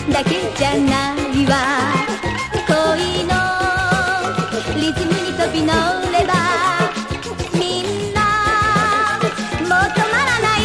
だけじゃないわ。恋のリズムに飛び乗ればみんなもう止まらない。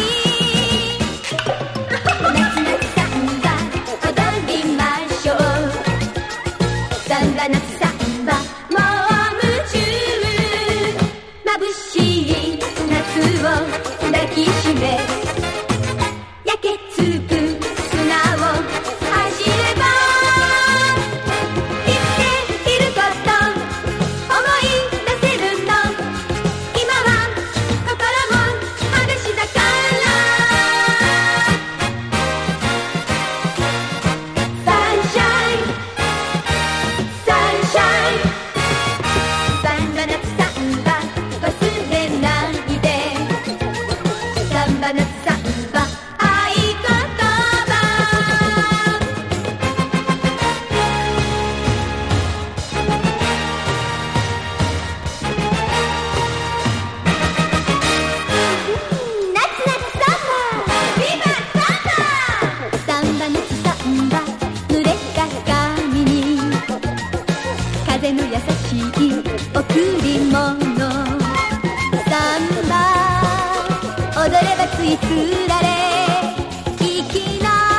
夏夏サンバ踊りましょう。サンバ夏サンバもう夢中。眩しい夏を抱きしめ焼けつく砂を走れば生きていること思い出せるの。今は心も裸足だから。サンシャインサンシャインサンバ夏サンバ忘れないで。サンバ夏サンバ合言葉。夏夏サンバビバサンバ。サンバ夏サンバ濡れた髪に風の優しい贈り物。サンバ踊ればついつい